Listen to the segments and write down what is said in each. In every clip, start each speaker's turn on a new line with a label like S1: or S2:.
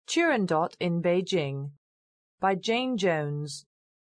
S1: Turandot in Beijing by Jane Jones.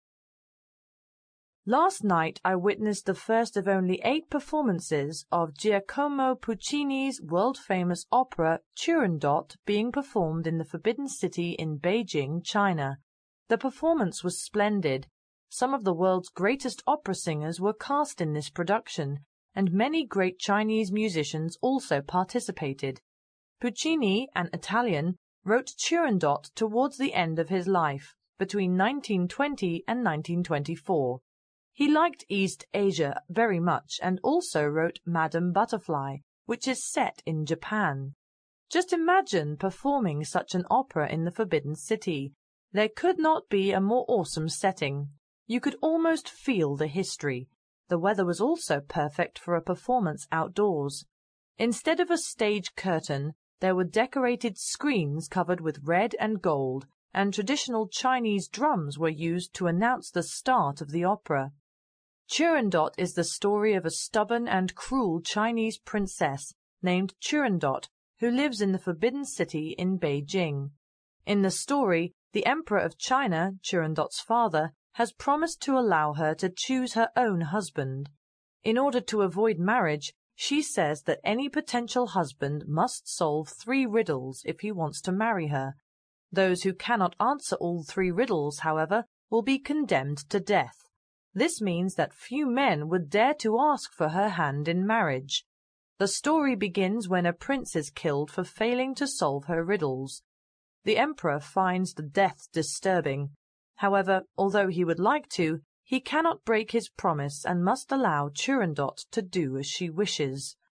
S1: Last night I witnessed the first of only 8 performances of Giacomo Puccini's world-famous opera Turandot being performed in the Forbidden City in Beijing, China. The performance was splendid. Some of the world's greatest opera singers were cast in this production, and many great Chinese musicians also participated. Puccini, an Italian, wrote Turandot towards the end of his life, between 1920 and 1924. He liked East Asia very much and also wrote Madame Butterfly, which is set in Japan. Just imagine performing such an opera in the Forbidden City. There could not be a more awesome setting. You could almost feel the history. The weather was also perfect for a performance outdoors. Instead of a stage curtain, there were decorated screens covered with red and gold, and traditional Chinese drums were used to announce the start of the opera. Turandot is the story of a stubborn and cruel Chinese princess named Turandot, who lives in the Forbidden City in Beijing. In the story, the Emperor of China, Turandot's father, has promised to allow her to choose her own husband. In order to avoid marriage, she says that any potential husband must solve 3 riddles if he wants to marry her. Those who cannot answer all 3 riddles, however, will be condemned to death. This means that few men would dare to ask for her hand in marriage. The story begins when a prince is killed for failing to solve her riddles. The emperor finds the death disturbing. However, although he would like to, he cannot break his promise and must allow Turandot to do as she wishes.